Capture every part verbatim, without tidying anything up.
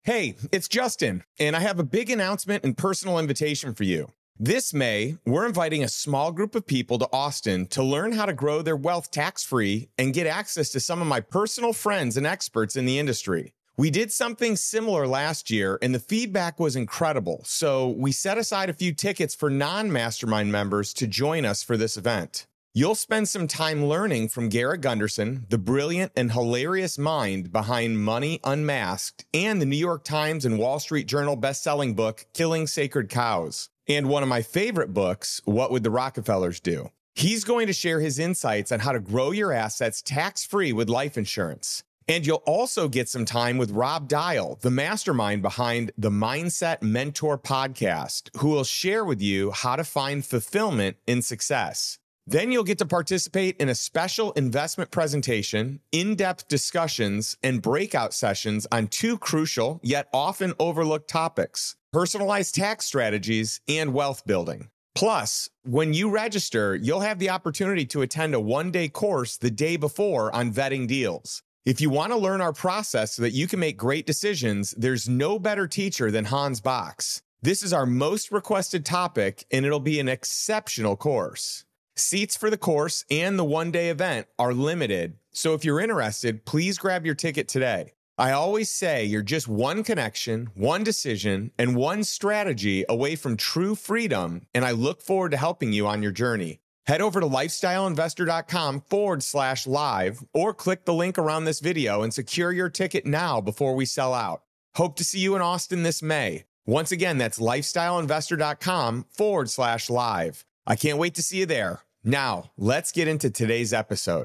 Hey, it's Justin, and I have a big announcement and personal invitation for you. This May, we're inviting a small group of people to Austin to learn how to grow their wealth tax-free and get access to some of my personal friends and experts in the industry. We did something similar last year, and the feedback was incredible, so we set aside a few tickets for non-mastermind members to join us for this event. You'll spend some time learning from Garrett Gunderson, the brilliant and hilarious mind behind Money Unmasked, and the New York Times and Wall Street Journal best-selling book, Killing Sacred Cows, and one of my favorite books, What Would the Rockefellers Do? He's going to share his insights on how to grow your assets tax-free with life insurance. And you'll also get some time with Rob Dial, the mastermind behind the Mindset Mentor podcast, who will share with you how to find fulfillment in success. Then you'll get to participate in a special investment presentation, in-depth discussions, and breakout sessions on two crucial yet often overlooked topics: personalized tax strategies and wealth building. Plus, when you register, you'll have the opportunity to attend a one-day course the day before on vetting deals. If you want to learn our process so that you can make great decisions, there's no better teacher than Hans Box. This is our most requested topic, and it'll be an exceptional course. Seats for the course and the one-day event are limited, so if you're interested, please grab your ticket today. I always say you're just one connection, one decision, and one strategy away from true freedom, and I look forward to helping you on your journey. Head over to lifestyleinvestor.com forward slash live or click the link around this video and secure your ticket now before we sell out. Hope to see you in Austin this May. Once again, that's lifestyleinvestor.com forward slash live. I can't wait to see you there. Now, let's get into today's episode.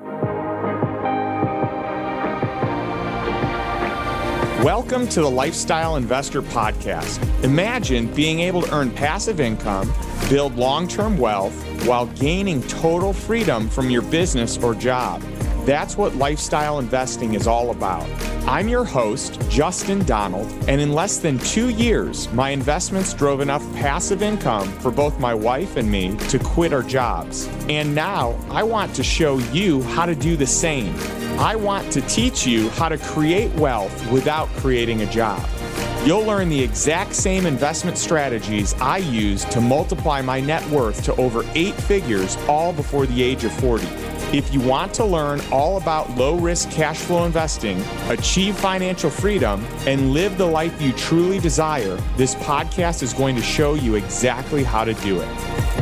Welcome to the Lifestyle Investor Podcast. Imagine being able to earn passive income, build long-term wealth, while gaining total freedom from your business or job. That's what lifestyle investing is all about. I'm your host, Justin Donald, and in less than two years, my investments drove enough passive income for both my wife and me to quit our jobs. And now I want to show you how to do the same. I want to teach you how to create wealth without creating a job. You'll learn the exact same investment strategies I use to multiply my net worth to over eight figures, all before the age of forty. If you want to learn all about low-risk cash flow investing, achieve financial freedom, and live the life you truly desire, this podcast is going to show you exactly how to do it.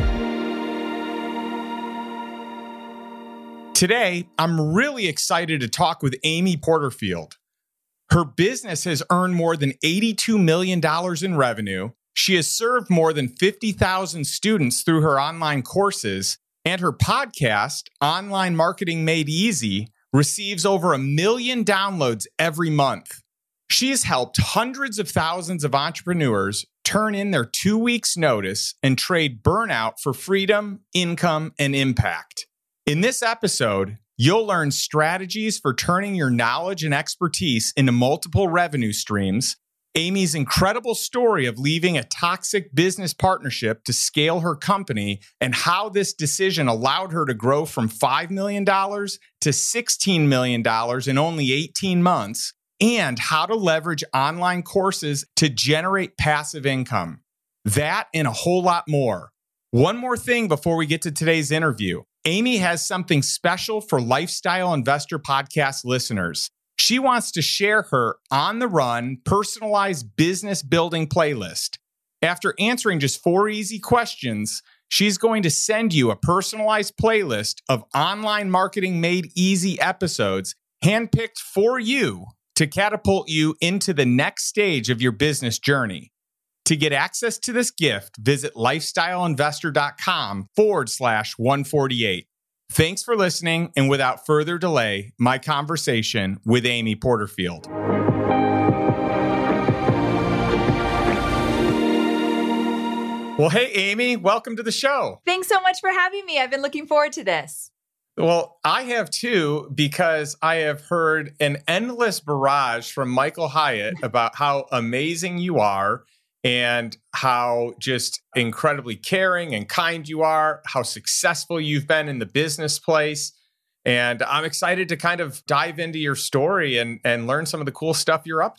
Today, I'm really excited to talk with Amy Porterfield. Her business has earned more than eighty-two million dollars in revenue. She has served more than fifty thousand students through her online courses, and her podcast, Online Marketing Made Easy, receives over a million downloads every month. She has helped hundreds of thousands of entrepreneurs turn in their two weeks' notice and trade burnout for freedom, income, and impact. In this episode, you'll learn strategies for turning your knowledge and expertise into multiple revenue streams, Amy's incredible story of leaving a toxic business partnership to scale her company, and how this decision allowed her to grow from five million dollars to sixteen million dollars in only eighteen months, and how to leverage online courses to generate passive income. That and a whole lot more. One more thing before we get to today's interview. Amy has something special for Lifestyle Investor Podcast listeners. She wants to share her on-the-run, personalized business building playlist. After answering just four easy questions, she's going to send you a personalized playlist of Online Marketing Made Easy episodes handpicked for you to catapult you into the next stage of your business journey. To get access to this gift, visit lifestyleinvestor.com forward slash 148. Thanks for listening, and without further delay, my conversation with Amy Porterfield. Well, hey, Amy, welcome to the show. Thanks so much for having me. I've been looking forward to this. Well, I have too, because I have heard an endless barrage from Michael Hyatt about how amazing you are and how just incredibly caring and kind you are, how successful you've been in the business place. And I'm excited to kind of dive into your story and, and learn some of the cool stuff you're up to.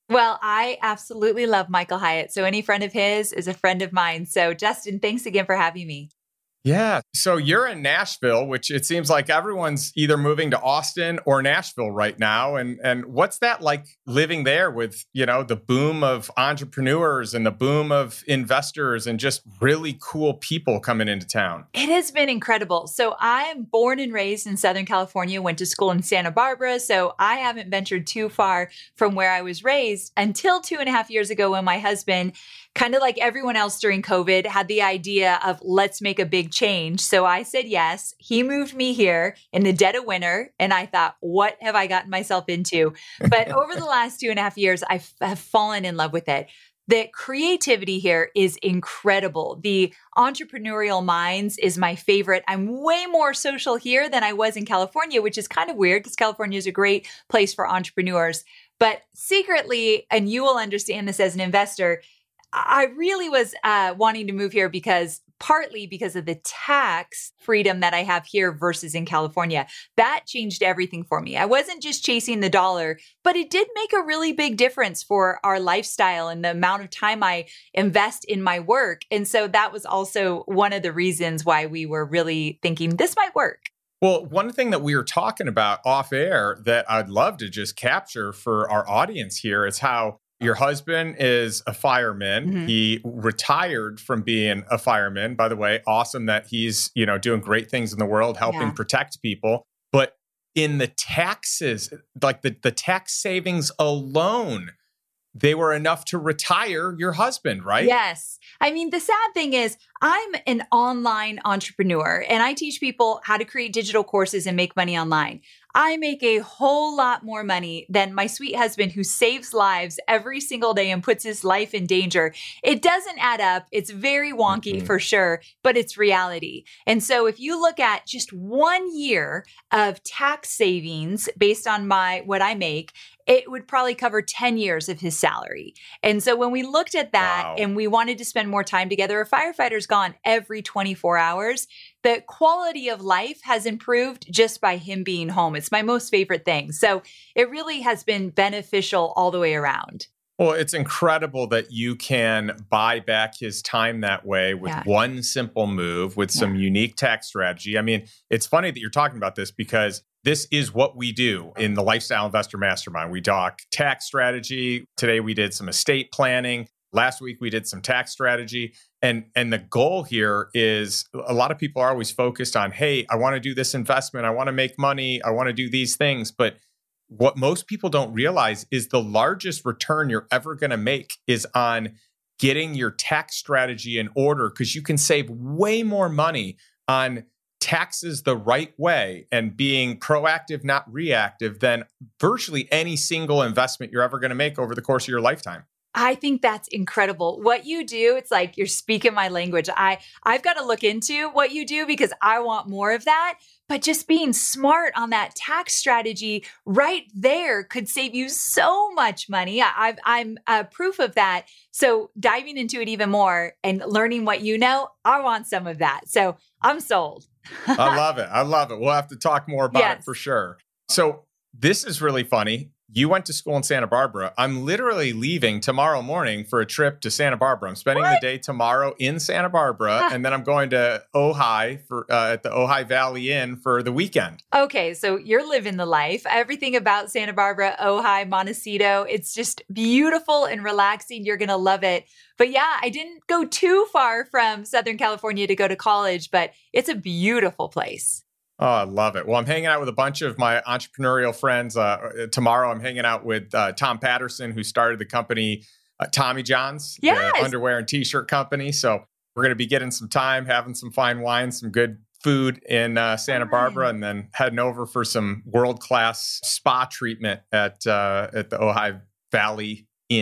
Well, I absolutely love Michael Hyatt. So any friend of his is a friend of mine. So Justin, thanks again for having me. Yeah. So you're in Nashville, which it seems like everyone's either moving to Austin or Nashville right now. And and what's that like living there with, you know, the boom of entrepreneurs and the boom of investors and just really cool people coming into town? It has been incredible. So I'm born and raised in Southern California, went to school in Santa Barbara. So I haven't ventured too far from where I was raised until two and a half years ago when my husband, kind of like everyone else during COVID, had the idea of let's make a big change. So I said yes. He moved me here in the dead of winter. And I thought, what have I gotten myself into? But over the last two and a half years, I have fallen in love with it. The creativity here is incredible. The entrepreneurial minds is my favorite. I'm way more social here than I was in California, which is kind of weird because California is a great place for entrepreneurs. But secretly, and you will understand this as an investor, I really was uh, wanting to move here because partly because of the tax freedom that I have here versus in California. That changed everything for me. I wasn't just chasing the dollar, but it did make a really big difference for our lifestyle and the amount of time I invest in my work. And so that was also one of the reasons why we were really thinking this might work. Well, one thing that we were talking about off air that I'd love to just capture for our audience here is how your husband is a fireman. Mm-hmm. He retired from being a fireman. By the way, awesome that he's, you know, doing great things in the world, helping yeah. protect people. But in the taxes, like the, the tax savings alone, they were enough to retire your husband, right? Yes. I mean, the sad thing is I'm an online entrepreneur and I teach people how to create digital courses and make money online. I make a whole lot more money than my sweet husband who saves lives every single day and puts his life in danger. It doesn't add up. It's very wonky mm-hmm. for sure, but it's reality. And so if you look at just one year of tax savings based on my what I make, it would probably cover ten years of his salary. And so when we looked at that wow. and we wanted to spend more time together, a firefighter's gone every twenty-four hours. The quality of life has improved just by him being home. It's my most favorite thing. So it really has been beneficial all the way around. Well, it's incredible that you can buy back his time that way with yeah. one simple move, with some yeah. unique tax strategy. I mean, it's funny that you're talking about this because this is what we do in the Lifestyle Investor Mastermind. We talk tax strategy. Today we did some estate planning. Last week we did some tax strategy. And, and the goal here is a lot of people are always focused on, hey, I want to do this investment. I want to make money. I want to do these things. But what most people don't realize is the largest return you're ever going to make is on getting your tax strategy in order, because you can save way more money on taxes the right way and being proactive, not reactive, than virtually any single investment you're ever going to make over the course of your lifetime. I think that's incredible. What you do, it's like you're speaking my language. I, I've got to look into what you do because I want more of that. But just being smart on that tax strategy right there could save you so much money. I, I've, I'm uh, proof of that. So diving into it even more and learning what you know, I want some of that. So I'm sold. I love it. I love it. We'll have to talk more about yes. it for sure. So this is really funny. You went to school in Santa Barbara. I'm literally leaving tomorrow morning for a trip to Santa Barbara. I'm spending what? the day tomorrow in Santa Barbara, and then I'm going to Ojai for uh, at the Ojai Valley Inn for the weekend. Okay, so you're living the life. Everything about Santa Barbara, Ojai, Montecito, it's just beautiful and relaxing. You're going to love it. But yeah, I didn't go too far from Southern California to go to college, but it's a beautiful place. Oh, I love it. Well, I'm hanging out with a bunch of my entrepreneurial friends. Uh, tomorrow, I'm hanging out with uh, Tom Patterson, who started the company uh, Tommy John's, yes. the underwear and t-shirt company. So we're going to be getting some time, having some fine wine, some good food in uh, Santa Barbara, and then heading over for some world-class spa treatment at uh, at the Ojai Valley Inn.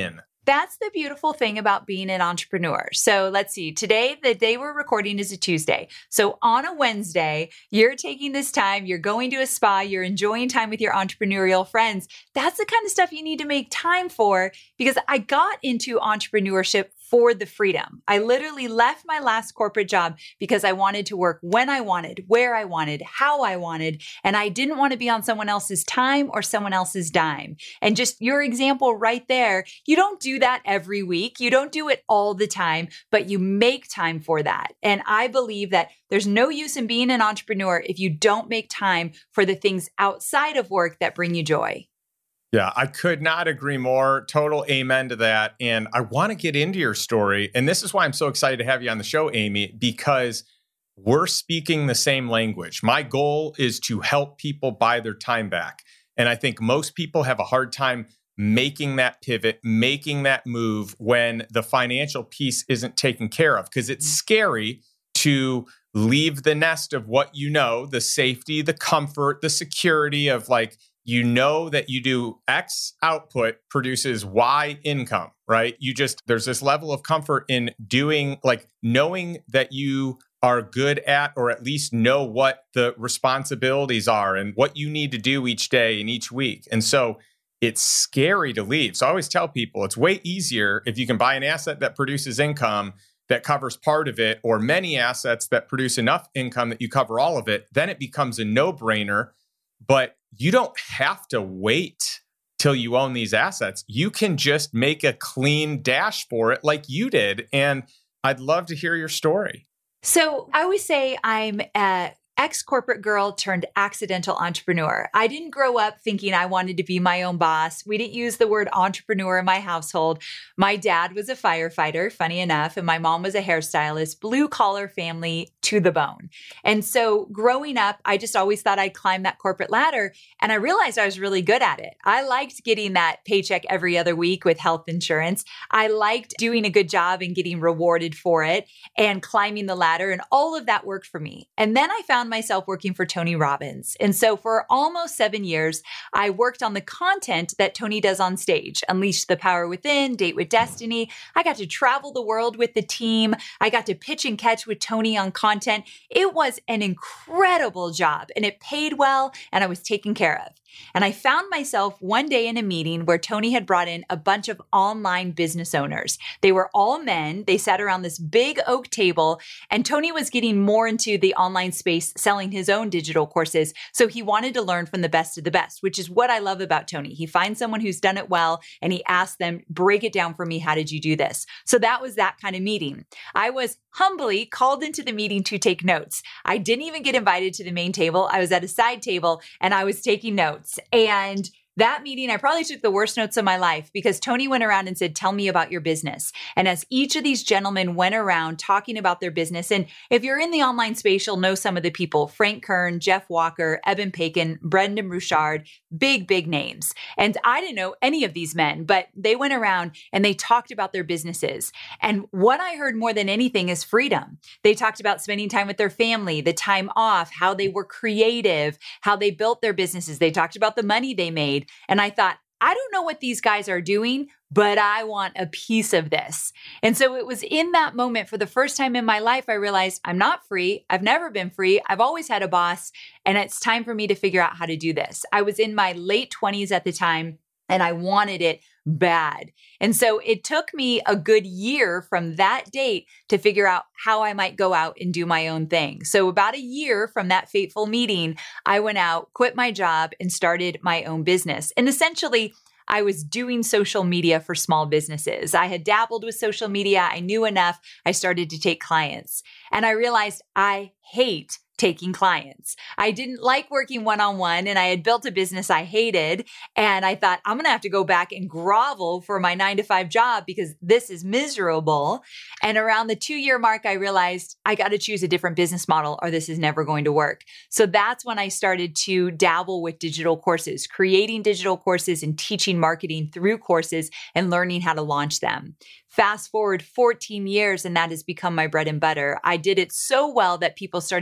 That's the beautiful thing about being an entrepreneur. So let's see, today, the day we're recording is a Tuesday. So on a Wednesday, you're taking this time, you're going to a spa, you're enjoying time with your entrepreneurial friends. That's the kind of stuff you need to make time for, because I got into entrepreneurship for the freedom. I literally left my last corporate job because I wanted to work when I wanted, where I wanted, how I wanted, and I didn't want to be on someone else's time or someone else's dime. And just your example right there, you don't do that every week. You don't do it all the time, but you make time for that. And I believe that there's no use in being an entrepreneur if you don't make time for the things outside of work that bring you joy. Yeah, I could not agree more. Total amen to that. And I want to get into your story. And this is why I'm so excited to have you on the show, Amy, because we're speaking the same language. My goal is to help people buy their time back. And I think most people have a hard time making that pivot, making that move when the financial piece isn't taken care of, because it's scary to leave the nest of what you know, the safety, the comfort, the security of like, you know that you do X output produces Y income, right? You just, there's this level of comfort in doing, like knowing that you are good at, or at least know what the responsibilities are and what you need to do each day and each week. And so it's scary to leave. So I always tell people it's way easier if you can buy an asset that produces income that covers part of it, or many assets that produce enough income that you cover all of it. Then it becomes a no-brainer. But you don't have to wait till you own these assets. You can just make a clean dash for it like you did. And I'd love to hear your story. So I always say I'm a ex-corporate girl turned accidental entrepreneur. I didn't grow up thinking I wanted to be my own boss. We didn't use the word entrepreneur in my household. My dad was a firefighter, funny enough, and my mom was a hairstylist, blue collar family to the bone. And so growing up, I just always thought I'd climb that corporate ladder. And I realized I was really good at it. I liked getting that paycheck every other week with health insurance. I liked doing a good job and getting rewarded for it and climbing the ladder. And all of that worked for me. And then I found myself working for Tony Robbins. And so for almost seven years, I worked on the content that Tony does on stage, Unleash the Power Within, Date with Destiny. I got to travel the world with the team. I got to pitch and catch with Tony on content. It was an incredible job and it paid well and I was taken care of. And I found myself one day in a meeting where Tony had brought in a bunch of online business owners. They were all men. They sat around this big oak table, and Tony was getting more into the online space, selling his own digital courses. So he wanted to learn from the best of the best, which is what I love about Tony. He finds someone who's done it well, and he asks them, break it down for me. How did you do this? So that was that kind of meeting. I was humbly called into the meeting to take notes. I didn't even get invited to the main table. I was at a side table and I was taking notes. And that meeting, I probably took the worst notes of my life because Tony went around and said, tell me about your business. And as each of these gentlemen went around talking about their business, and if you're in the online space, you'll know some of the people, Frank Kern, Jeff Walker, Eben Pakin, Brendan Bouchard, big, big names. And I didn't know any of these men, but they went around and they talked about their businesses. And what I heard more than anything is freedom. They talked about spending time with their family, the time off, how they were creative, how they built their businesses. They talked about the money they made. And I thought, I don't know what these guys are doing, but I want a piece of this. And so it was in that moment, for the first time in my life, I realized I'm not free. I've never been free. I've always had a boss. And it's time for me to figure out how to do this. I was in my late twenties at the time, and I wanted it bad. And so it took me a good year from that date to figure out how I might go out and do my own thing. So about a year from that fateful meeting, I went out, quit my job, and started my own business. And essentially, I was doing social media for small businesses. I had dabbled with social media. I knew enough. I started to take clients. And I realized I hate taking clients. I didn't like working one-on-one, and I had built a business I hated. And I thought, I'm going to have to go back and grovel for my nine to five job because this is miserable. And around the two year mark, I realized I got to choose a different business model or this is never going to work. So that's when I started to dabble with digital courses, creating digital courses and teaching marketing through courses and learning how to launch them. Fast forward fourteen years, and that has become my bread and butter. I did it so well that people started saying,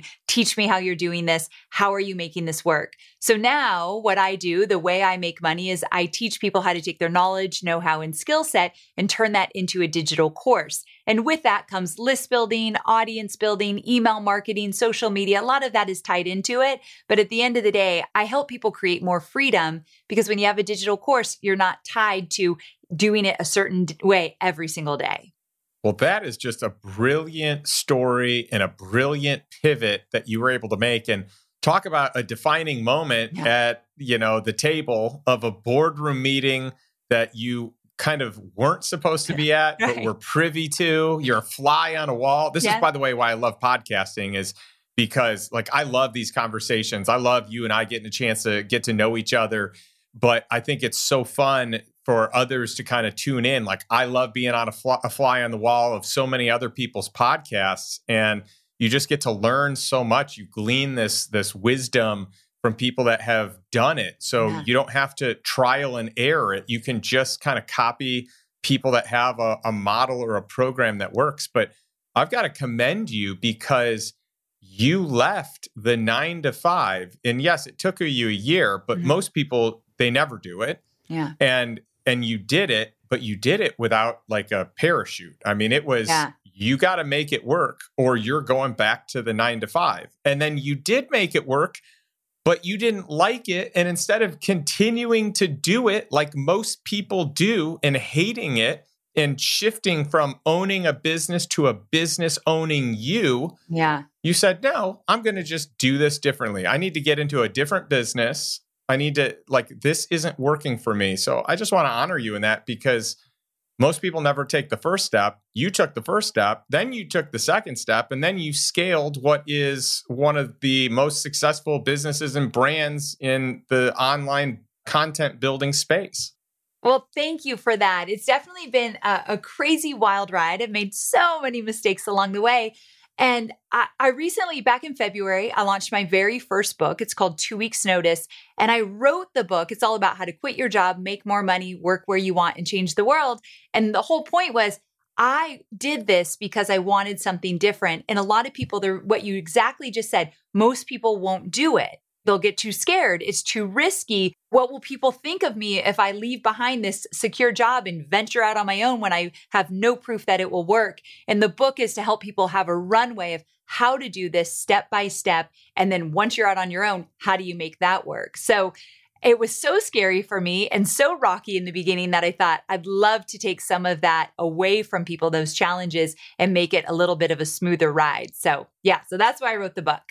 Teach me how you're doing this. How are you making this work? So now what I do, the way I make money is I teach people how to take their knowledge, know-how, and skill set and turn that into a digital course. And with that comes list building, audience building, email marketing, social media. A lot of that is tied into it. But at the end of the day, I help people create more freedom because when you have a digital course, you're not tied to doing it a certain way every single day. Well, that is just a brilliant story and a brilliant pivot that you were able to make. And talk about a defining moment yeah. at, you know, the table of a boardroom meeting that you kind of weren't supposed to be at, right. but were privy to. You're a fly on a wall. This yeah. is, by the way, why I love podcasting is because, like, I love these conversations. I love you and I getting a chance to get to know each other. But I think it's so fun for others to kind of tune in. Like, I love being on a fly, a fly on the wall of so many other people's podcasts, and you just get to learn so much. You glean this this wisdom from people that have done it. So yeah. you don't have to trial and error it. You can just kind of copy people that have a, a model or a program that works. But I've got to commend you because you left the nine to five. And yes, it took you a year, but mm-hmm. most people, they never do it. Yeah. And and you did it, but you did it without like a parachute. I mean, it was, yeah. you got to make it work or you're going back to the nine to five. And then you did make it work, but you didn't like it. And instead of continuing to do it like most people do and hating it and shifting from owning a business to a business owning you, yeah, you said, no, I'm going to just do this differently. I need to get into a different business. I need to, like, this isn't working for me. So I just want to honor you in that because most people never take the first step. You took the first step, then you took the second step, and then you scaled what is one of the most successful businesses and brands in the online content building space. Well, thank you for that. It's definitely been a, a crazy wild ride. I've made so many mistakes along the way. And I, I recently, back in February, I launched my very first book. It's called Two Weeks Notice. And I wrote the book. It's all about how to quit your job, make more money, work where you want, and change the world. And the whole point was I did this because I wanted something different. And a lot of people, they're what you exactly just said, most people won't do it. They'll get too scared. It's too risky. What will people think of me if I leave behind this secure job and venture out on my own when I have no proof that it will work? And the book is to help people have a runway of how to do this step by step. And then once you're out on your own, how do you make that work? So it was so scary for me and so rocky in the beginning that I thought I'd love to take some of that away from people, those challenges, and make it a little bit of a smoother ride. So yeah, so that's why I wrote the book.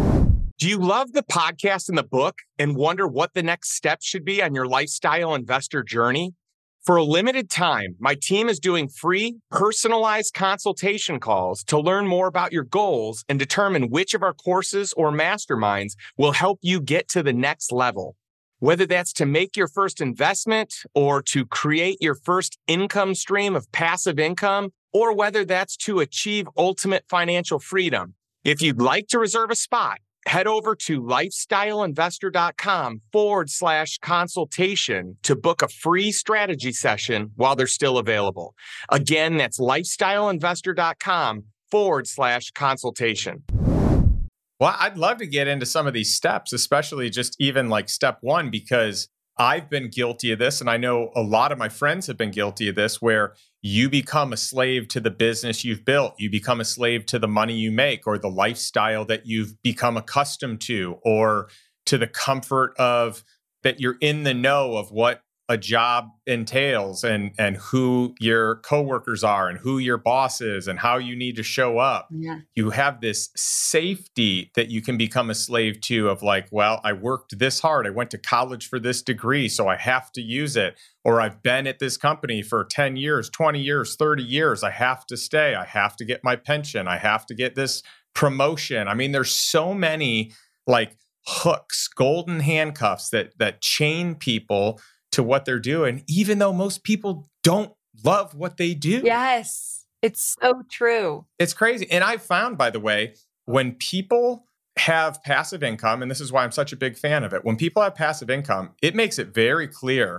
Do you love the podcast and the book and wonder what the next step should be on your lifestyle investor journey? For a limited time, my team is doing free, personalized consultation calls to learn more about your goals and determine which of our courses or masterminds will help you get to the next level. Whether that's to make your first investment or to create your first income stream of passive income, or whether that's to achieve ultimate financial freedom. If you'd like to reserve a spot, head over to lifestyleinvestor.com forward slash consultation to book a free strategy session while they're still available. Again, that's lifestyleinvestor.com forward slash consultation. Well, I'd love to get into some of these steps, especially just even like step one, because I've been guilty of this. And I know a lot of my friends have been guilty of this, where you become a slave to the business you've built. You become a slave to the money you make or the lifestyle that you've become accustomed to, or to the comfort of that you're in the know of what a job entails and, and who your coworkers are and who your boss is and how you need to show up. Yeah. You have this safety that you can become a slave to of like, well, I worked this hard. I went to college for this degree, so I have to use it. Or I've been at this company for ten years, twenty years, thirty years. I have to stay. I have to get my pension. I have to get this promotion. I mean, there's so many like hooks, golden handcuffs that that chain people to what they're doing, even though most people don't love what they do. Yes, it's so true. It's crazy. And I've found, by the way, when people have passive income, and this is why I'm such a big fan of it, when people have passive income, it makes it very clear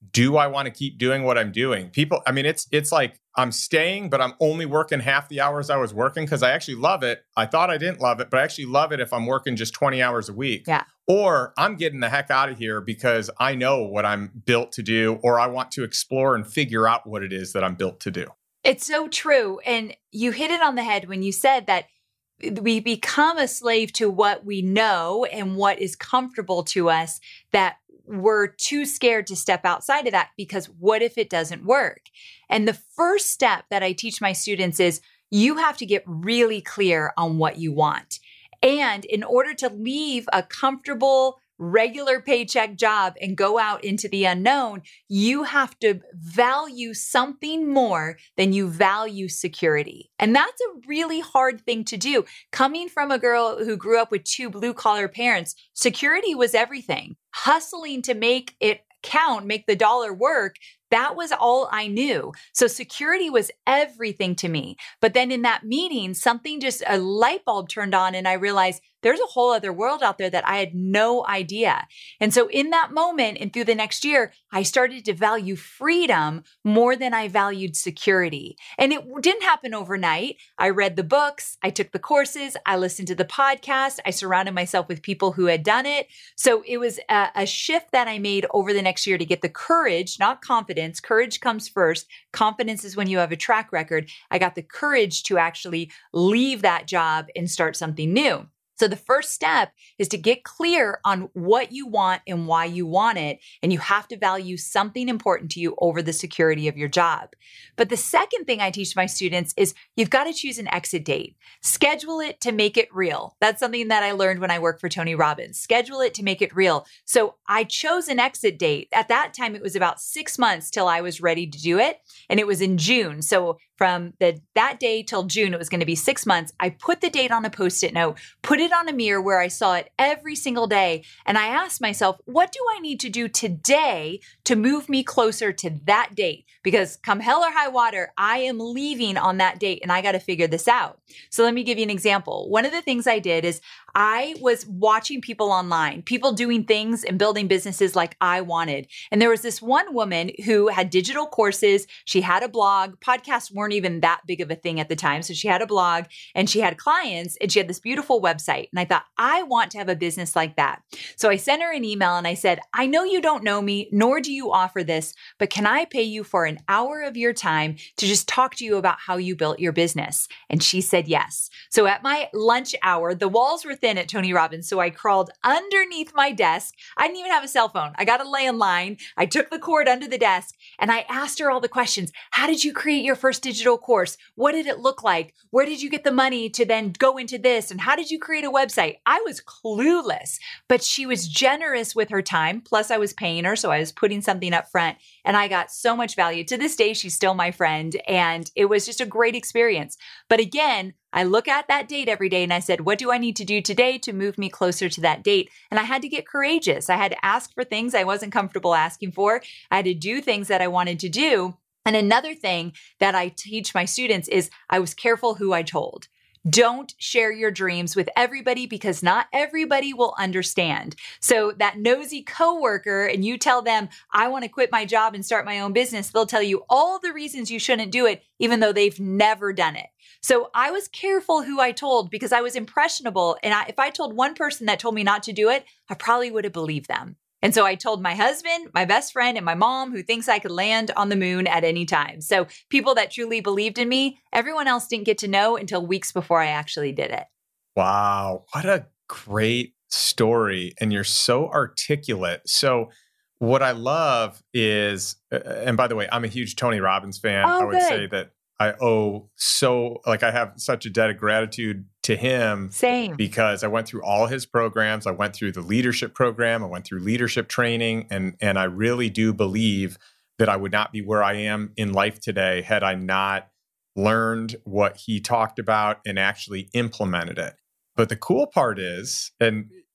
do I want to keep doing what I'm doing? People, I mean, it's it's like I'm staying, but I'm only working half the hours I was working because I actually love it. I thought I didn't love it, but I actually love it if I'm working just twenty hours a week. Yeah. Or I'm getting the heck out of here because I know what I'm built to do, or I want to explore and figure out what it is that I'm built to do. It's so true. And you hit it on the head when you said that we become a slave to what we know and what is comfortable to us, that we're too scared to step outside of that because what if it doesn't work? And the first step that I teach my students is you have to get really clear on what you want. And in order to leave a comfortable, regular paycheck job and go out into the unknown, you have to value something more than you value security. And that's a really hard thing to do. Coming from a girl who grew up with two blue collar parents, security was everything. Hustling to make it count, make the dollar work, that was all I knew. So security was everything to me. But then in that meeting, something just, a light bulb turned on and I realized there's a whole other world out there that I had no idea. And so in that moment and through the next year, I started to value freedom more than I valued security. And it didn't happen overnight. I read the books, I took the courses, I listened to the podcast, I surrounded myself with people who had done it. So it was a, a shift that I made over the next year to get the courage, not confidence. Courage comes first. Confidence is when you have a track record. I got the courage to actually leave that job and start something new. So the first step is to get clear on what you want and why you want it. And you have to value something important to you over the security of your job. But the second thing I teach my students is you've got to choose an exit date. Schedule it to make it real. That's something that I learned when I worked for Tony Robbins. Schedule it to make it real. So I chose an exit date. At that time, it was about six months till I was ready to do it. And it was in June. So from the that day till June, it was going to be six months. I put the date on a Post-it note, put it on a mirror where I saw it every single day. And I asked myself, what do I need to do today to move me closer to that date? Because come hell or high water, I am leaving on that date and I got to figure this out. So let me give you an example. One of the things I did is I was watching people online, people doing things and building businesses like I wanted. And there was this one woman who had digital courses. She had a blog. Podcasts weren't even that big of a thing at the time. So she had a blog and she had clients and she had this beautiful website. And I thought, I want to have a business like that. So I sent her an email and I said, I know you don't know me, nor do you offer this, but can I pay you for an hour of your time to just talk to you about how you built your business? And she said yes. So at my lunch hour, the walls were thin at Tony Robbins. So I crawled underneath my desk. I didn't even have a cell phone. I got a landline. I took the cord under the desk and I asked her all the questions. How did you create your first digital course? What did it look like? Where did you get the money to then go into this? And how did you create a website? I was clueless, but she was generous with her time. Plus I was paying her. So I was putting something up front and I got so much value. To this day, she's still my friend. And it was just a great experience. But again, I look at that date every day and I said, what do I need to do today to move me closer to that date? And I had to get courageous. I had to ask for things I wasn't comfortable asking for. I had to do things that I wanted to do. And another thing that I teach my students is I was careful who I told. Don't share your dreams with everybody because not everybody will understand. So that nosy coworker and you tell them, I want to quit my job and start my own business, they'll tell you all the reasons you shouldn't do it, even though they've never done it. So I was careful who I told because I was impressionable. And I, if I told one person that told me not to do it, I probably would have believed them. And so I told my husband, my best friend, and my mom, who thinks I could land on the moon at any time. So people that truly believed in me, everyone else didn't get to know until weeks before I actually did it. Wow. What a great story. And you're so articulate. So what I love is, and by the way, I'm a huge Tony Robbins fan. Oh, I would good. say that I owe so, like I have such a debt of gratitude to him. Same. Because I went through all his programs. I went through the leadership program. I went through leadership training. And, and I really do believe that I would not be where I am in life today had I not learned what he talked about and actually implemented it. But the cool part is, and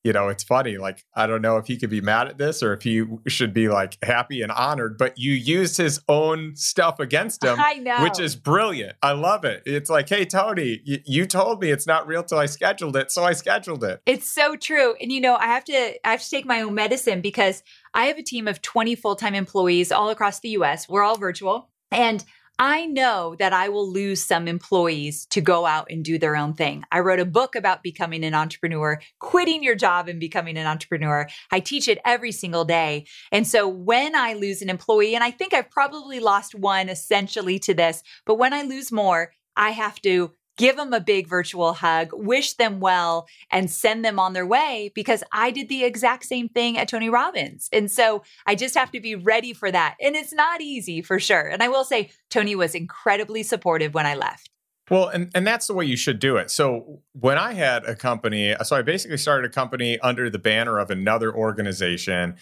you know, it's funny. Like, I don't know if he could be mad at this or if he should be like happy and honored, but you used his own stuff against him, I know. which is brilliant. I love it. It's like, hey, Tony, y- you told me it's not real till I scheduled it. So I scheduled it. It's so true. And, you know, I have to, I have to take my own medicine because I have a team of twenty full-time employees all across the U S. We're all virtual. And I know that I will lose some employees to go out and do their own thing. I wrote a book about becoming an entrepreneur, quitting your job and becoming an entrepreneur. I teach it every single day. And so when I lose an employee, and I think I've probably lost one essentially to this, but when I lose more, I have to give them a big virtual hug, wish them well, and send them on their way because I did the exact same thing at Tony Robbins. And so I just have to be ready for that. And it's not easy for sure. And I will say, Tony was incredibly supportive when I left. Well, and, and that's the way you should do it. So when I had a company, so I basically started a company under the banner of another organization.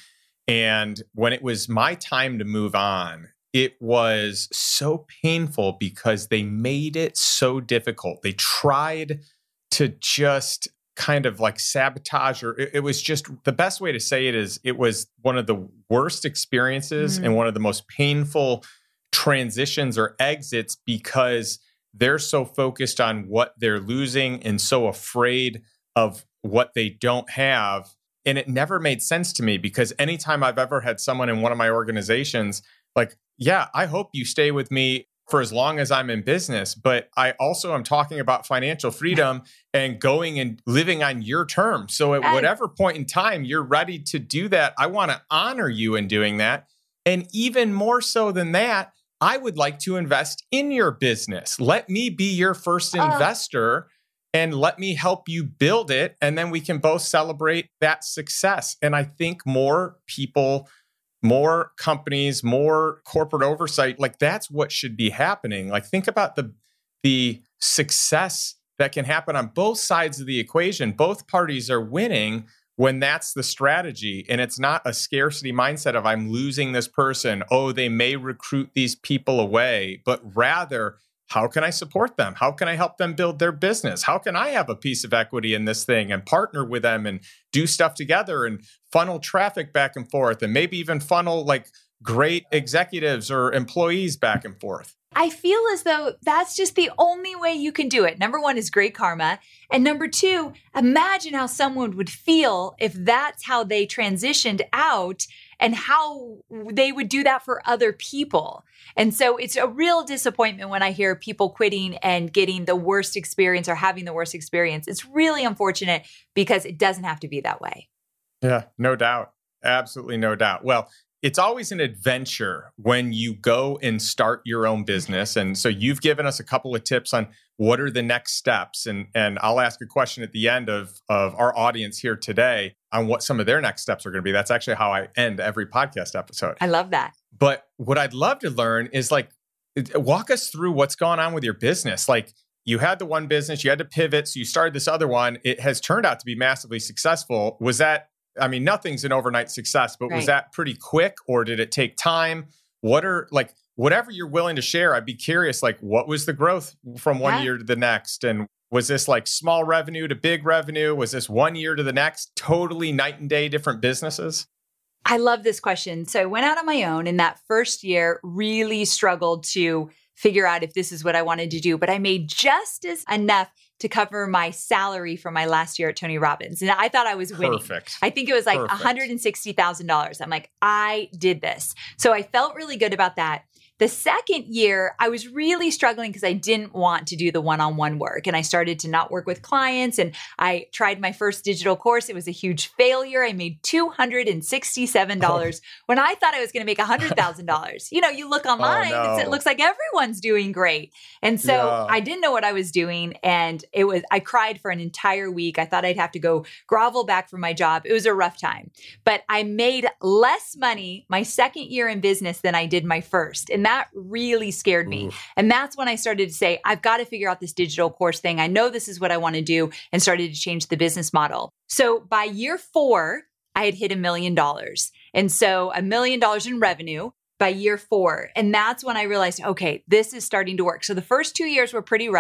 And when it was my time to move on, it was so painful because they made it so difficult. They tried to just kind of like sabotage, or it, it was just, the best way to say it is it was one of the worst experiences mm-hmm. and one of the most painful transitions or exits because they're so focused on what they're losing and so afraid of what they don't have. And it never made sense to me because anytime I've ever had someone in one of my organizations, like, yeah, I hope you stay with me for as long as I'm in business, but I also am talking about financial freedom and going and living on your terms. So at whatever point in time you're ready to do that, I want to honor you in doing that. And even more so than that, I would like to invest in your business. Let me be your first investor and let me help you build it. And then we can both celebrate that success. And I think more people more companies, more corporate oversight, like that's what should be happening. Like think about the the success that can happen on both sides of the equation. Both parties are winning when that's the strategy. And it's not a scarcity mindset of I'm losing this person. Oh, they may recruit these people away, but rather, how can I support them? How can I help them build their business? How can I have a piece of equity in this thing and partner with them and do stuff together and funnel traffic back and forth and maybe even funnel like great executives or employees back and forth? I feel as though that's just the only way you can do it. Number one is great karma. And number two, imagine how someone would feel if that's how they transitioned out and how they would do that for other people. And so it's a real disappointment when I hear people quitting and getting the worst experience or having the worst experience. It's really unfortunate because it doesn't have to be that way. Yeah, no doubt. Absolutely no doubt. Well, it's always an adventure when you go and start your own business. And so you've given us a couple of tips on what are the next steps. And, and I'll ask a question at the end of, of our audience here today on what some of their next steps are going to be. That's actually how I end every podcast episode. I love that. But what I'd love to learn is like, walk us through what's going on with your business. Like you had the one business, you had to pivot. So you started this other one. It has turned out to be massively successful. Was that I mean, nothing's an overnight success, but right. was that pretty quick or did it take time? What are like, whatever you're willing to share, I'd be curious, like what was the growth from one yeah. year to the next? And was this like small revenue to big revenue? Was this one year to the next? Totally night and day different businesses? I love this question. So I went out on my own and that first year really struggled to figure out if this is what I wanted to do, but I made just as enough to cover my salary for my last year at Tony Robbins. And I thought I was winning. Perfect. I think it was like Perfect. one hundred sixty thousand dollars. I'm like, I did this. So I felt really good about that. The second year, I was really struggling because I didn't want to do the one-on-one work. And I started to not work with clients. And I tried my first digital course. It was a huge failure. I made two hundred sixty-seven dollars oh. when I thought I was going to make one hundred thousand dollars. You know, you look online, oh, no. it's, it looks like everyone's doing great. And so yeah. I didn't know what I was doing. And it was, I cried for an entire week. I thought I'd have to go grovel back from my job. It was a rough time. But I made less money my second year in business than I did my first. And that really scared me. Oof. And that's when I started to say, I've got to figure out this digital course thing. I know this is what I want to do, and started to change the business model. So by year four, I had hit a million dollars. And so a million dollars in revenue by year four. And that's when I realized, okay, this is starting to work. So the first two years were pretty rough.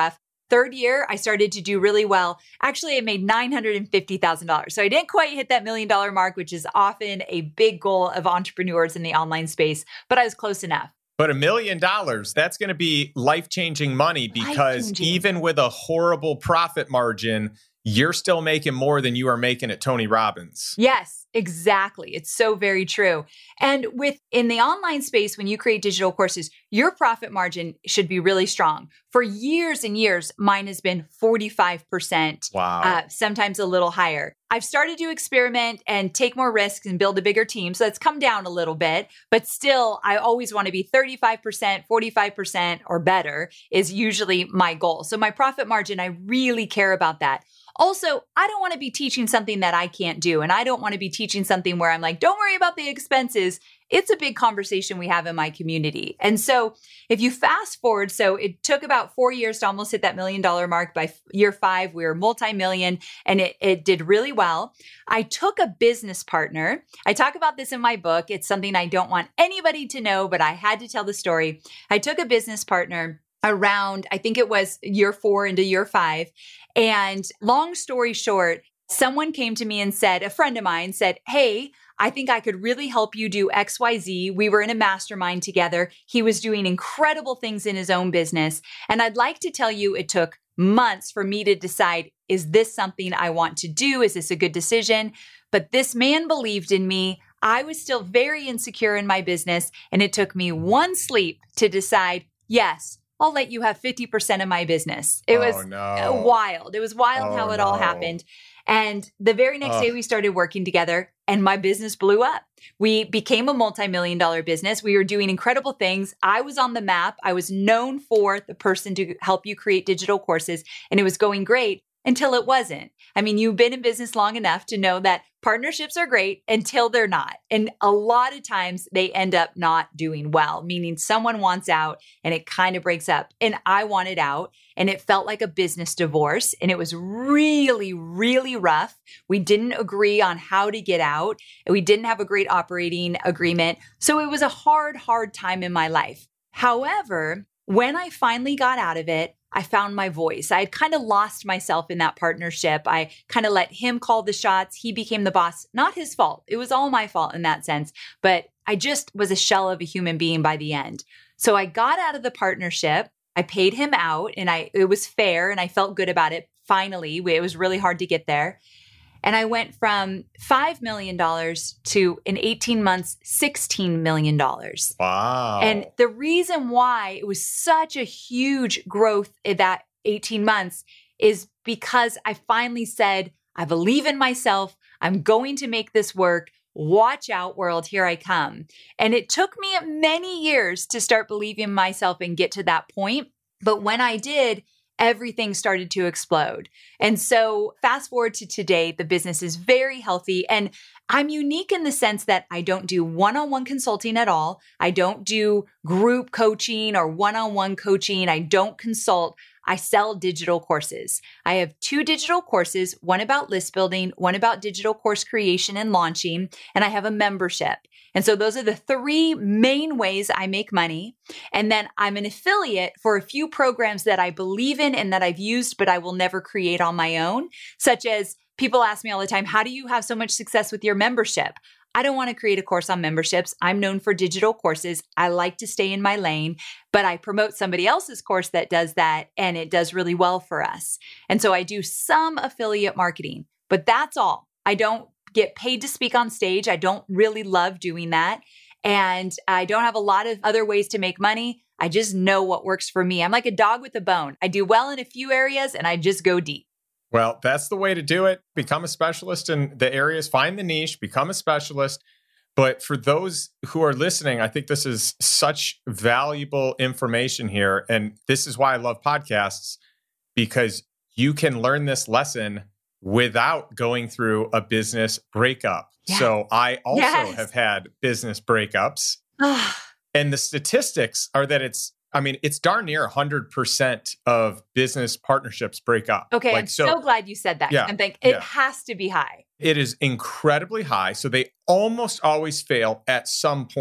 third year, I started to do really well. Actually, I made nine hundred fifty thousand dollars. So I didn't quite hit that million dollar mark, which is often a big goal of entrepreneurs in the online space, but I was close enough. But a million dollars, that's going to be life-changing money because Life-changing. even with a horrible profit margin, you're still making more than you are making at Tony Robbins. Yes, exactly. It's so very true. And with in the online space, when you create digital courses, your profit margin should be really strong. For years and years, mine has been forty-five percent, Wow. uh, sometimes a little higher. I've started to experiment and take more risks and build a bigger team. So that's come down a little bit, but still, I always want to be thirty-five percent, forty-five percent or better is usually my goal. So my profit margin, I really care about that. Also, I don't want to be teaching something that I can't do. And I don't want to be teaching something where I'm like, don't worry about the expenses. It's a big conversation we have in my community. And so if you fast forward, so it took about four years to almost hit that million dollar mark. By year five, we were multi-million and it, it did really well. I took a business partner. I talk about this in my book. It's something I don't want anybody to know, but I had to tell the story. I took a business partner around, I think it was year four into year five. And long story short, someone came to me and said, a friend of mine said, hey, I think I could really help you do X Y Z. We were in a mastermind together. He was doing incredible things in his own business. And I'd like to tell you, it took months for me to decide, is this something I want to do? Is this a good decision? But this man believed in me. I was still very insecure in my business. And it took me one sleep to decide, yes, I'll let you have fifty percent of my business. It Oh, was no. wild. It was wild Oh, how it all no. happened. And the very next Ugh. day we started working together and my business blew up. We became a multi-million dollar business. We were doing incredible things. I was on the map. I was known for the person to help you create digital courses and it was going great until it wasn't. I mean, you've been in business long enough to know that partnerships are great until they're not. And a lot of times they end up not doing well, meaning someone wants out and it kind of breaks up. And I wanted out and it felt like a business divorce. And it was really, really rough. We didn't agree on how to get out. And we didn't have a great operating agreement. So it was a hard, hard time in my life. However, when I finally got out of it, I found my voice. I had kind of lost myself in that partnership. I kind of let him call the shots. He became the boss. Not his fault. It was all my fault in that sense. But I just was a shell of a human being by the end. So I got out of the partnership. I paid him out and I it was fair and I felt good about it. Finally, it was really hard to get there. And I went from five million dollars to, in eighteen months, sixteen million dollars. Wow. And the reason why it was such a huge growth in that eighteen months is because I finally said, I believe in myself. I'm going to make this work. Watch out, world. Here I come. And it took me many years to start believing in myself and get to that point. But when I did, everything started to explode. And so fast forward to today, the business is very healthy. And I'm unique in the sense that I don't do one-on-one consulting at all. I don't do group coaching or one-on-one coaching. I don't consult. I sell digital courses. I have two digital courses, one about list building, one about digital course creation and launching, and I have a membership. And so those are the three main ways I make money. And then I'm an affiliate for a few programs that I believe in and that I've used, but I will never create on my own, such as people ask me all the time, how do you have so much success with your membership? I don't want to create a course on memberships. I'm known for digital courses. I like to stay in my lane, but I promote somebody else's course that does that, and it does really well for us. And so I do some affiliate marketing, but that's all. I don't get paid to speak on stage. I don't really love doing that. And I don't have a lot of other ways to make money. I just know what works for me. I'm like a dog with a bone. I do well in a few areas and I just go deep. Well, that's the way to do it. Become a specialist in the areas, find the niche, become a specialist. But for those who are listening, I think this is such valuable information here. And this is why I love podcasts, because you can learn this lesson without going through a business breakup. Yeah. So I also Yes. have had business breakups. And the statistics are that it's, I mean, it's darn near one hundred percent of business partnerships break up. Okay, Like, I'm so, glad you said that. Yeah, I'm thinking it yeah. has to be high. It is incredibly high. So they almost always fail at some point,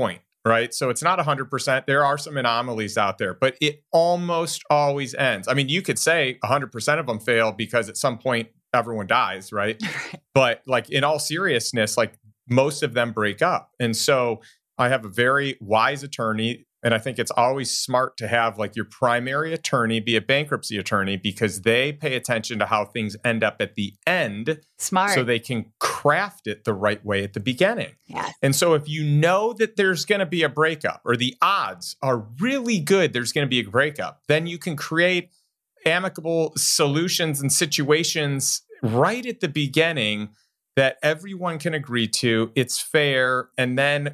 right? So it's not one hundred percent. There are some anomalies out there, but it almost always ends. I mean, you could say one hundred percent of them fail because at some point everyone dies, right? But like in all seriousness, like most of them break up. And so I have a very wise attorney. And I think it's always smart to have like your primary attorney be a bankruptcy attorney because they pay attention to how things end up at the end. Smart. So they can craft it the right way at the beginning. Yes. And so if you know that there's going to be a breakup or the odds are really good, there's going to be a breakup, then you can create amicable solutions and situations right at the beginning that everyone can agree to. It's fair. And then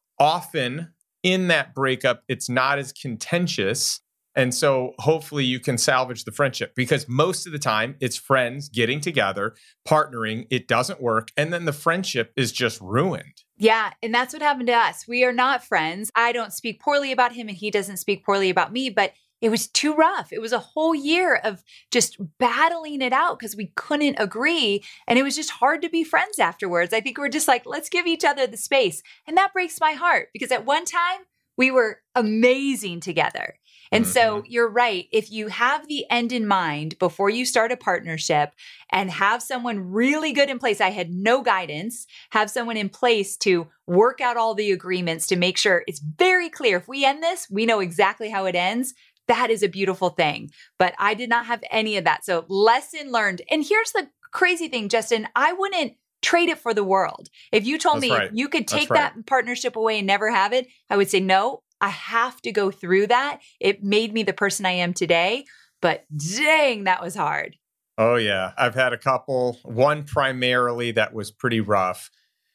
often in that breakup, it's not as contentious. And so hopefully you can salvage the friendship because most of the time it's friends getting together, partnering, it doesn't work. And then the friendship is just ruined. Yeah. And that's what happened to us. We are not friends. I don't speak poorly about him and he doesn't speak poorly about me, but it was too rough. It was a whole year of just battling it out because we couldn't agree. And it was just hard to be friends afterwards. I think we're just like, let's give each other the space. And that breaks my heart because at one time we were amazing together. And mm-hmm. so you're right. If you have the end in mind before you start a partnership and have someone really good in place, I had no guidance, have someone in place to work out all the agreements to make sure it's very clear. If we end this, we know exactly how it ends. That is a beautiful thing. But I did not have any of that. So lesson learned. And here's the crazy thing, Justin, I wouldn't trade it for the world. If you told That's me right. you could take right. that partnership away and never have it, I would say, no, I have to go through that. It made me the person I am today. But dang, that was hard. Oh, yeah. I've had a couple, one primarily that was pretty rough.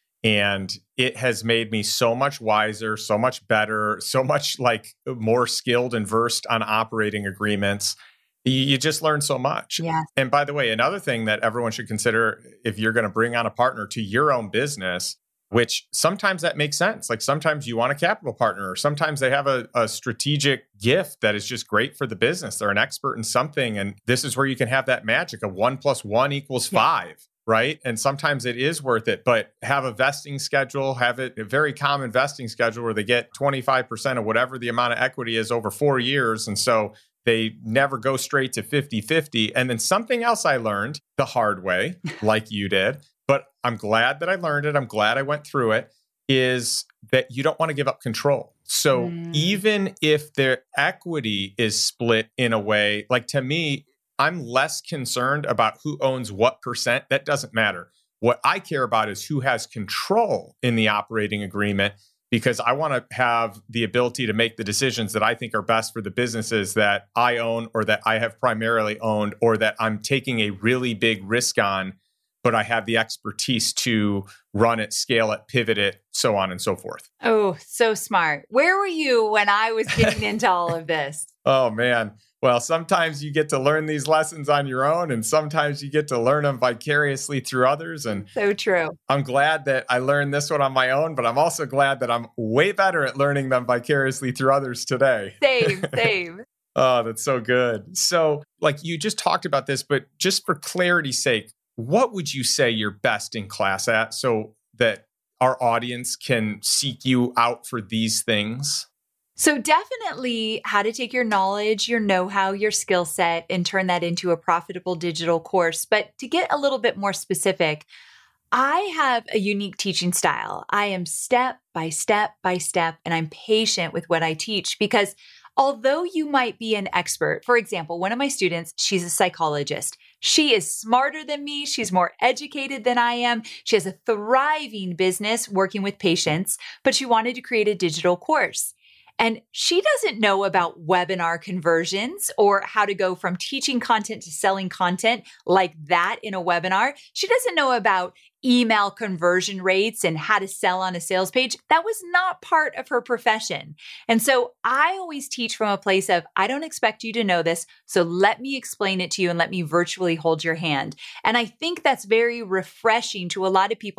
And it has made me so much wiser, so much better, so much like more skilled and versed on operating agreements. You just learn so much. Yeah. And by the way, another thing that everyone should consider if you're going to bring on a partner to your own business, which sometimes that makes sense. Like sometimes you want a capital partner, or sometimes they have a, a strategic gift that is just great for the business. They're an expert in something. And this is where you can have that magic of one plus one equals Yeah. five. Right. And sometimes it is worth it, but have a vesting schedule, have it a very common vesting schedule where they get twenty-five percent of whatever the amount of equity is over four years. And so they never go straight to fifty-fifty. And then something else I learned the hard way, like you did, but I'm glad that I learned it. I'm glad I went through it, is that you don't want to give up control. So Mm. even if their equity is split in a way, like to me, I'm less concerned about who owns what percent. That doesn't matter. What I care about is who has control in the operating agreement, because I want to have the ability to make the decisions that I think are best for the businesses that I own or that I have primarily owned or that I'm taking a really big risk on, but I have the expertise to run it, scale it, pivot it, so on and so forth. Oh, so smart. Where were you when I was getting into all of this? Oh, man. Well, sometimes you get to learn these lessons on your own, and sometimes you get to learn them vicariously through others. And So true. I'm glad that I learned this one on my own, but I'm also glad that I'm way better at learning them vicariously through others today. Same, same. Oh, that's so good. So, like you just talked about this, but just for clarity's sake, what would you say you're best in class at so that our audience can seek you out for these things? So definitely how to take your knowledge, your know-how, your skill set, and turn that into a profitable digital course. But to get a little bit more specific, I have a unique teaching style. I am step by step by step, and I'm patient with what I teach because although you might be an expert, for example, one of my students, she's a psychologist. She is smarter than me. She's more educated than I am. She has a thriving business working with patients, but she wanted to create a digital course. And she doesn't know about webinar conversions or how to go from teaching content to selling content like that in a webinar. She doesn't know about email conversion rates and how to sell on a sales page. That was not part of her profession. And so I always teach from a place of, I don't expect you to know this, so let me explain it to you and let me virtually hold your hand. And I think that's very refreshing to a lot of people that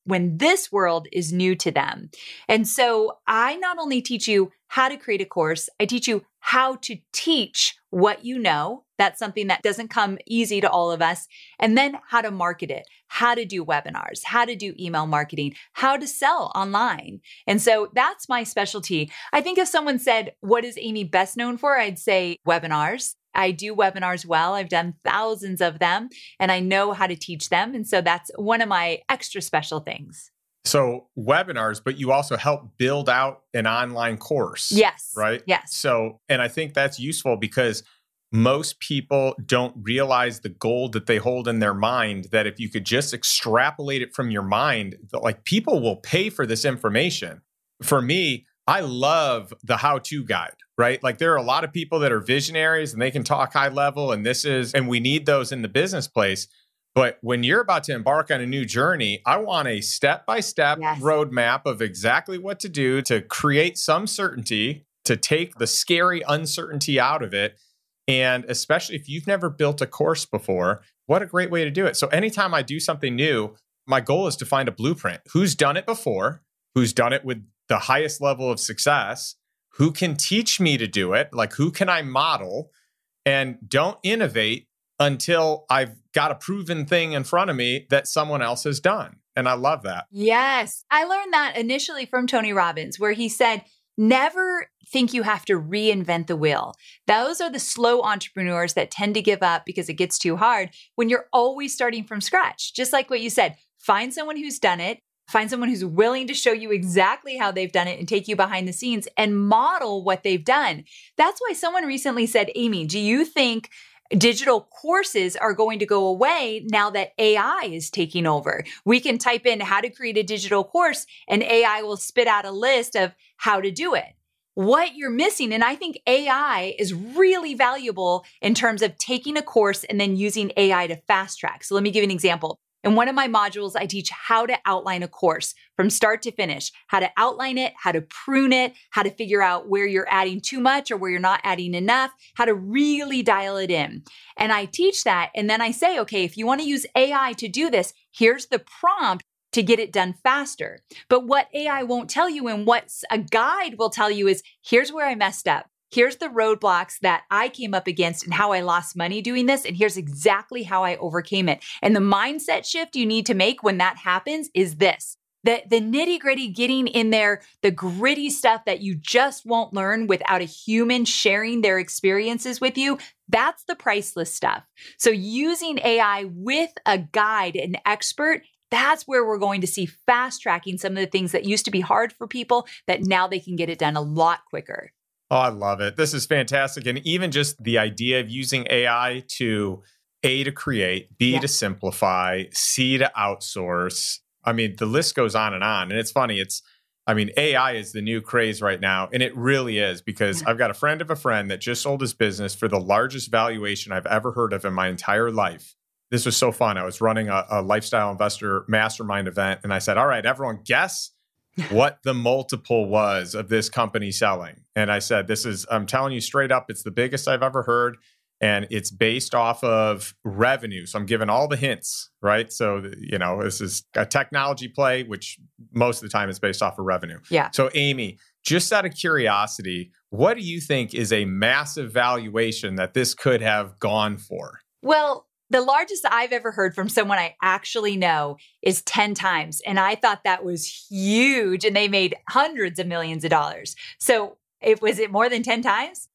when this world is new to them. And so I not only teach you how to create a course, I teach you how to teach what you know. That's something that doesn't come easy to all of us. And then how to market it, how to do webinars, how to do email marketing, how to sell online. And so that's my specialty. I think if someone said, what is Amy best known for? I'd say webinars. I do webinars well. I've done thousands of them and I know how to teach them. And so that's one of my extra special things. So webinars, but you also help build out an online course. Yes. Right? Yes. So, and I think that's useful because most people don't realize the gold that they hold in their mind, that if you could just extrapolate it from your mind, that like people will pay for this information. For me, I love the how-to guide, right? Like there are a lot of people that are visionaries and they can talk high level and this is, and we need those in the business place. But when you're about to embark on a new journey, I want a step-by-step Yes. roadmap of exactly what to do to create some certainty, to take the scary uncertainty out of it. And especially if you've never built a course before, what a great way to do it. So anytime I do something new, my goal is to find a blueprint. Who's done it before? Who's done it with the highest level of success? Who can teach me to do it? Like who can I model? And don't innovate until I've got a proven thing in front of me that someone else has done. And I love that. Yes. I learned that initially from Tony Robbins, where he said, never think you have to reinvent the wheel. Those are the slow entrepreneurs that tend to give up because it gets too hard when you're always starting from scratch. Just like what you said, find someone who's done it, find someone who's willing to show you exactly how they've done it and take you behind the scenes and model what they've done. That's why someone recently said, Amy, do you think digital courses are going to go away now that A I is taking over? We can type in how to create a digital course and A I will spit out a list of how to do it. What you're missing, and I think A I is really valuable in terms of taking a course and then using A I to fast track. So let me give you an example. In one of my modules, I teach how to outline a course from start to finish, how to outline it, how to prune it, how to figure out where you're adding too much or where you're not adding enough, how to really dial it in. And I teach that. And then I say, okay, if you want to use A I to do this, here's the prompt to get it done faster. But what A I won't tell you and what a guide will tell you is, here's where I messed up. Here's the roadblocks that I came up against and how I lost money doing this. And here's exactly how I overcame it. And the mindset shift you need to make when that happens is this. The, the nitty gritty, getting in there, the gritty stuff that you just won't learn without a human sharing their experiences with you. That's the priceless stuff. So using A I with a guide, an expert, that's where we're going to see fast tracking some of the things that used to be hard for people that now they can get it done a lot quicker. Oh, I love it. This is fantastic. And even just the idea of using A I to A, to create, B, yeah. to simplify, C, to outsource. I mean, the list goes on and on. And it's funny. It's, I mean, A I is the new craze right now. And it really is, because yeah. I've got a friend of a friend that just sold his business for the largest valuation I've ever heard of in my entire life. This was so fun. I was running a, a lifestyle investor mastermind event. And I said, all right, everyone guess what the multiple was of this company selling. And I said, this is, I'm telling you straight up, it's the biggest I've ever heard. And it's based off of revenue. So I'm giving all the hints, right? So, you know, this is a technology play, which most of the time is based off of revenue. Yeah. So Amy, just out of curiosity, what do you think is a massive valuation that this could have gone for? Well, the largest I've ever heard from someone I actually know is ten times. And I thought that was huge. And they made hundreds of millions of dollars. So it, was it more than ten times?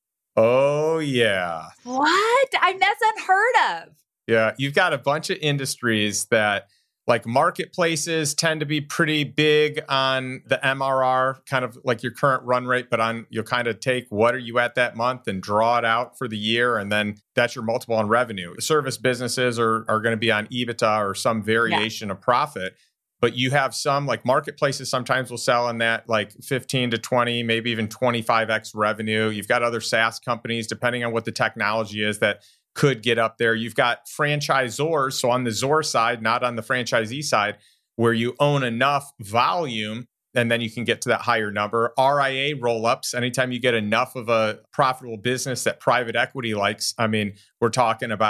Oh, yeah. What? I mean, that's unheard of. Yeah. You've got a bunch of industries that, like marketplaces, tend to be pretty big on the M R R, kind of like your current run rate, but on you'll kind of take what are you at that month and draw it out for the year. And then that's your multiple on revenue. Service businesses are, are going to be on EBITDA or some variation yeah. of profit. But you have some, like marketplaces sometimes will sell in that like fifteen to twenty, maybe even twenty-five x revenue. You've got other SaaS companies, depending on what the technology is, that could get up there. You've got franchisors. So on the Zor side, not on the franchisee side, where you own enough volume and then you can get to that higher number. R I A roll-ups, anytime you get enough of a profitable business that private equity likes, I mean, we're talking about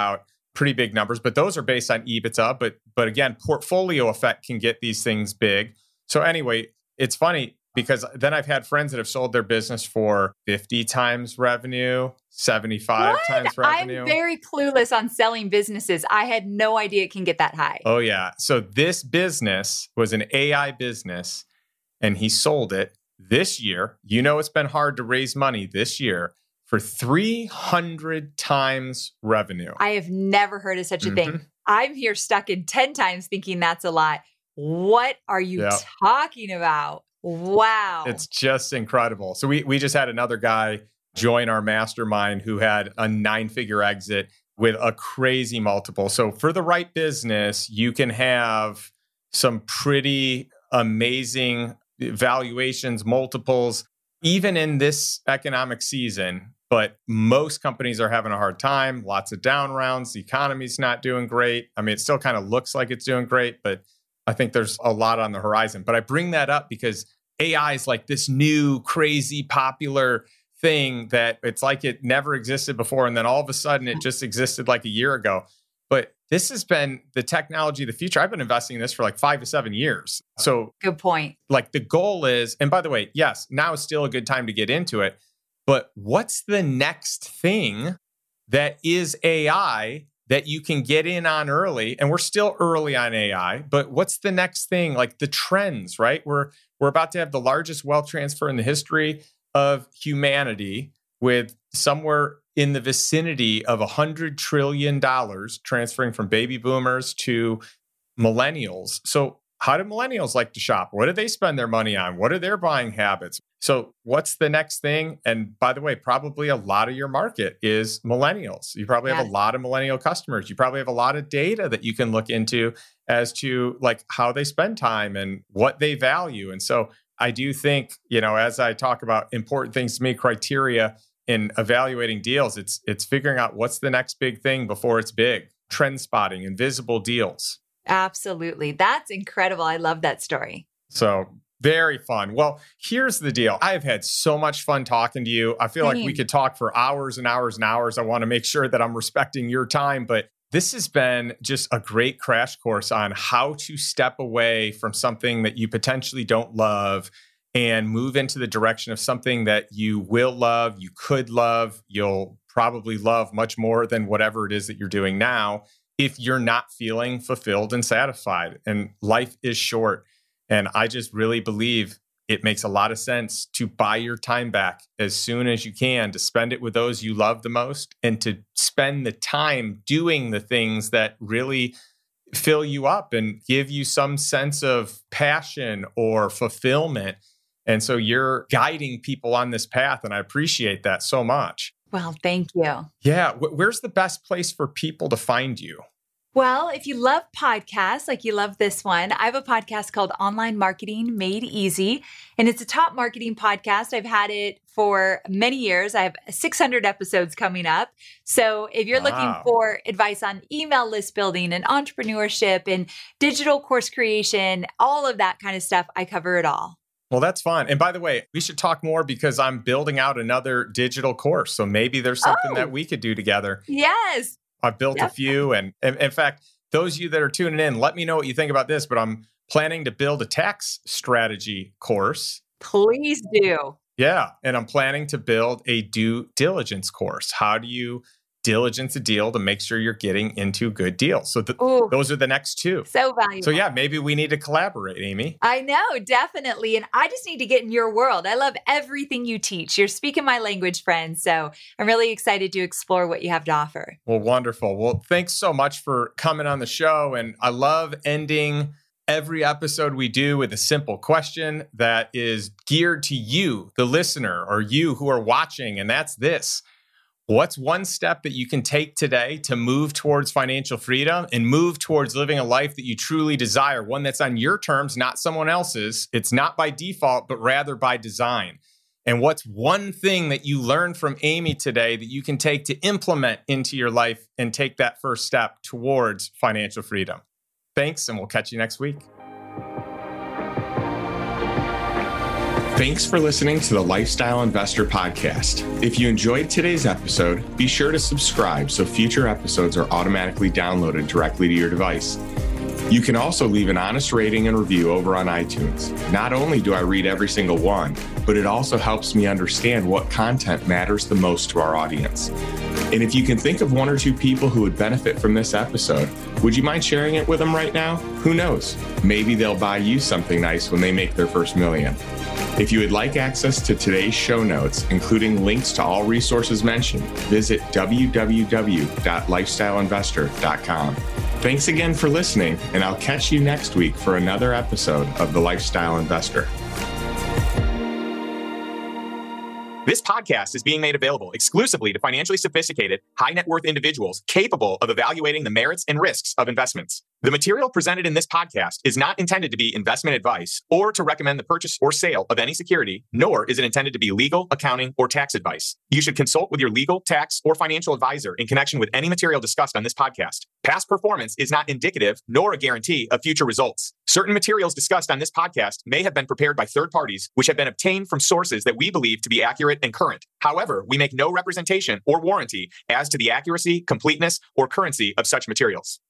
pretty big numbers, but those are based on EBITDA. But but again, portfolio effect can get these things big. So anyway, it's funny because then I've had friends that have sold their business for fifty times revenue, seventy-five What? times revenue. I'm very clueless on selling businesses. I had no idea it can get that high. Oh yeah. So this business was an A I business and he sold it this year. You know, it's been hard to raise money this year for three hundred times revenue. I have never heard of such a Mm-hmm. thing. I'm here stuck in ten times thinking that's a lot. What are you Yep. talking about? Wow. It's just incredible. So we we just had another guy join our mastermind who had a nine-figure exit with a crazy multiple. So for the right business, you can have some pretty amazing valuations, multiples, even in this economic season. But most companies are having a hard time, lots of down rounds. The economy's not doing great. I mean, it still kind of looks like it's doing great, but I think there's a lot on the horizon. But I bring that up because A I is like this new, crazy, popular thing that it's like it never existed before. And then all of a sudden it just existed like a year ago. But this has been the technology of the future. I've been investing in this for like five to seven years. So Good point. like the goal is, and by the way, yes, now is still a good time to get into it. But what's the next thing that is A I that you can get in on early? And we're still early on A I, but what's the next thing? Like the trends, right? We're we're about to have the largest wealth transfer in the history of humanity with somewhere in the vicinity of one hundred trillion dollars transferring from baby boomers to millennials. So how do millennials like to shop? What do they spend their money on? What are their buying habits? So what's the next thing? And by the way, probably a lot of your market is millennials. You probably have Yes. a lot of millennial customers. You probably have a lot of data that you can look into as to like how they spend time and what they value. And so I do think, you know, as I talk about important things to me, criteria in evaluating deals, it's it's figuring out what's the next big thing before it's big. Trend spotting, invisible deals. Absolutely. That's incredible. I love that story. So very fun. Well, here's the deal. I've had so much fun talking to you. I feel like we Same. could talk for hours and hours and hours. I want to make sure that I'm respecting your time, but this has been just a great crash course on how to step away from something that you potentially don't love and move into the direction of something that you will love, you could love, you'll probably love much more than whatever it is that you're doing now if you're not feeling fulfilled and satisfied. And life is short. And I just really believe it makes a lot of sense to buy your time back as soon as you can, to spend it with those you love the most, and to spend the time doing the things that really fill you up and give you some sense of passion or fulfillment. And so you're guiding people on this path, and I appreciate that so much. Well, thank you. Yeah. Wh- Where's the best place for people to find you? Well, if you love podcasts, like you love this one, I have a podcast called Online Marketing Made Easy, and it's a top marketing podcast. I've had it for many years. I have six hundred episodes coming up. So if you're Wow. looking for advice on email list building and entrepreneurship and digital course creation, all of that kind of stuff, I cover it all. Well, that's fun. And by the way, we should talk more because I'm building out another digital course. So maybe there's something Oh. that we could do together. Yes. I've built Yep. a few. And, and in fact, those of you that are tuning in, let me know what you think about this. But I'm planning to build a tax strategy course. Please do. Yeah. And I'm planning to build a due diligence course. How do you diligence a deal to make sure you're getting into good deals? So th- Ooh, those are the next two. so valuable. So yeah, maybe we need to collaborate, Amy. I know, definitely. And I just need to get in your world. I love everything you teach. You're speaking my language, friend. So I'm really excited to explore what you have to offer. Well, wonderful. Well, thanks so much for coming on the show. And I love ending every episode we do with a simple question that is geared to you, the listener, or you who are watching. And that's this. What's one step that you can take today to move towards financial freedom and move towards living a life that you truly desire, one that's on your terms, not someone else's? It's not by default, but rather by design. And what's one thing that you learned from Amy today that you can take to implement into your life and take that first step towards financial freedom? Thanks, and we'll catch you next week. Thanks for listening to the Lifestyle Investor Podcast. If you enjoyed today's episode, be sure to subscribe so future episodes are automatically downloaded directly to your device. You can also leave an honest rating and review over on iTunes. Not only do I read every single one, but it also helps me understand what content matters the most to our audience. And if you can think of one or two people who would benefit from this episode, would you mind sharing it with them right now? Who knows? Maybe they'll buy you something nice when they make their first million. If you would like access to today's show notes, including links to all resources mentioned, visit w w w dot lifestyle investor dot com. Thanks again for listening, and I'll catch you next week for another episode of The Lifestyle Investor. This podcast is being made available exclusively to financially sophisticated, high net worth individuals capable of evaluating the merits and risks of investments. The material presented in this podcast is not intended to be investment advice or to recommend the purchase or sale of any security, nor is it intended to be legal, accounting, or tax advice. You should consult with your legal, tax, or financial advisor in connection with any material discussed on this podcast. Past performance is not indicative nor a guarantee of future results. Certain materials discussed on this podcast may have been prepared by third parties, which have been obtained from sources that we believe to be accurate and current. However, we make no representation or warranty as to the accuracy, completeness, or currency of such materials.